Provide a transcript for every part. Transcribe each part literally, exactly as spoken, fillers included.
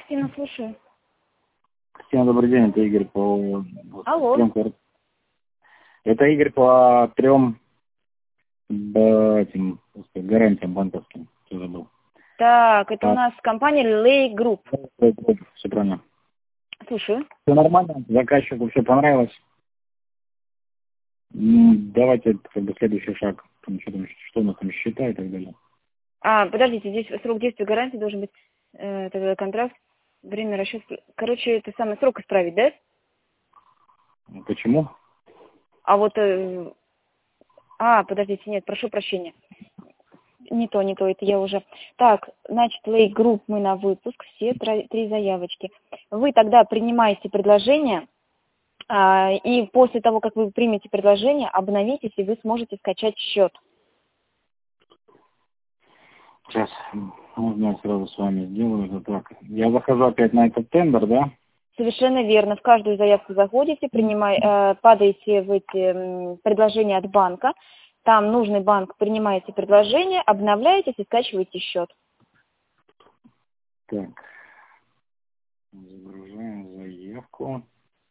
Кристина, слушаю. Кристина, добрый день, это Игорь по Алло. трем квар- Это Игорь по трем б- этим, так сказать, гарантиям банковским. Все забыл. Так, это у А, нас компания Lay Group. все правильно. Слушаю. Все нормально, заказчику все понравилось. М, Давайте как бы следующий шаг. Там, что, там, что у нас там счета и так далее. А, подождите, здесь срок действия гарантии должен быть э, тогда контракт, время расчета. Короче, это самый срок исправить, да? Ну, Почему? А вот... э, а, подождите, нет, прошу прощения. Не то, не то, это я уже... Так, значит, Lay Group мы на выпуск, все тро- три заявочки. Вы тогда принимаете предложение, а, и после того, как вы примете предложение, обновитесь, и вы сможете скачать счет. Сейчас, можно я сразу с вами сделаю это так. Я захожу опять на этот тендер, да? Совершенно верно. В каждую заявку заходите, принимай, э, падаете в эти м, предложения от банка. Там нужный банк, принимаете предложение, обновляетесь и скачиваете счет. Так, загружаем заявку.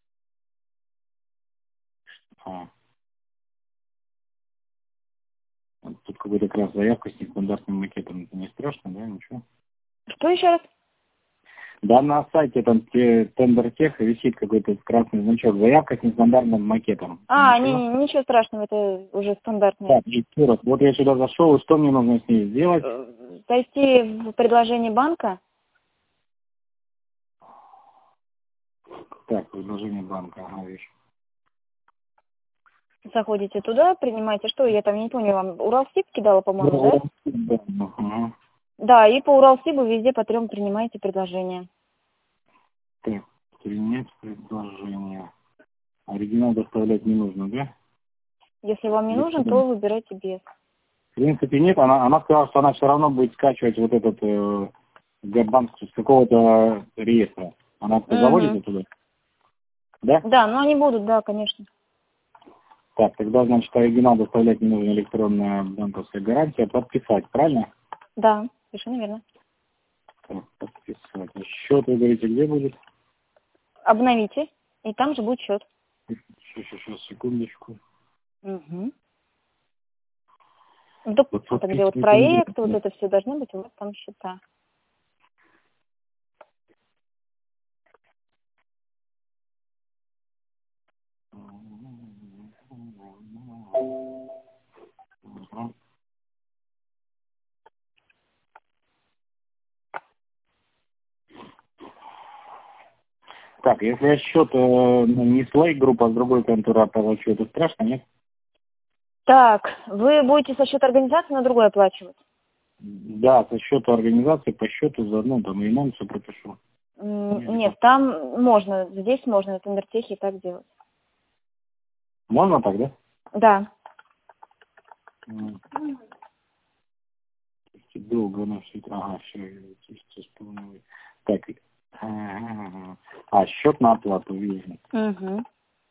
А, вот тут какой-то как раз заявка с нестандартным макетом. Это не страшно, да, ничего? Что еще раз? Да, на сайте там те- тендер тех висит какой-то красный значок. Заявка с нестандартным макетом. А, не, Ничего? не, ничего страшного, это уже стандартное. Так, еще раз. Вот я сюда зашел, и что мне нужно с ней сделать? Э, Зайти в предложение банка, Так, предложение банка. Ага, вижу. заходите туда, принимаете что, я там не поняла, вам Уралсиб кидала, по-моему, да? Да, ага. Да, и по Уралсибу везде по трем принимаете предложение. Так, принять предложение. Оригинал доставлять не нужно, да? Если вам не Или нужен, что? то выбирайте без. В принципе, нет. Она, она сказала, что она все равно будет скачивать вот этот э, Сбербанк с какого-то реестра. Она заводит Угу. это туда? Да? Да, но они будут, да, конечно. Так, тогда, значит, оригинал доставлять не нужно, электронная банковская гарантия. Подписать, правильно? Да, совершенно верно. Так, подписать. А счет, вы говорите, где будет? Обновите, и там же будет счет. Сейчас, сейчас, сейчас, секундочку. Угу. Вот, Вот это где вот подписывать не проект, вот нужно. это все должно быть, у вас там счета. Ага. Так, если я счет э, ну, не с Lay Group, а с другой конторы оплачу, это страшно, нет? Так, вы будете со счета организации на другой оплачивать? Да, со счета организации, по счету заодно там и нам все пропишу. М, Или Нет, как? там можно, здесь можно на Тендертехе так делать. Можно так, да? Да. М. Долго на все. Ага, все, исполнил. Так, ага, ага. А, счет на оплату, вижу. Угу.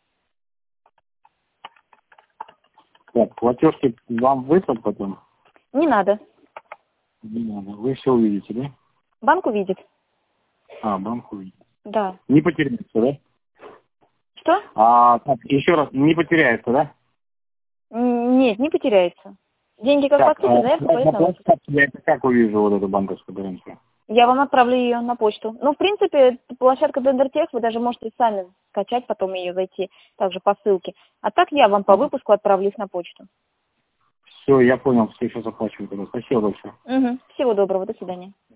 Так, платежки вам выслать потом? Не надо. Не надо. Вы все увидите, да? Банк увидит. А, банк увидит. Да. Не потеряется, да? Что? А, так, еще раз, не потеряется, да? М, Нет, не потеряется. Деньги как Так, поступят, а, заявка на, поедет на на вас. площадке я это как увижу вот эту банковскую гарантию? Я вам отправлю ее на почту. Ну, в принципе, площадка Тендертех, вы даже можете сами скачать, потом ее зайти также по ссылке. А так я вам по выпуску отправлю их на почту. Все, я понял, все сейчас оплачиваю тогда. Спасибо большое. Угу. Всего доброго, до свидания.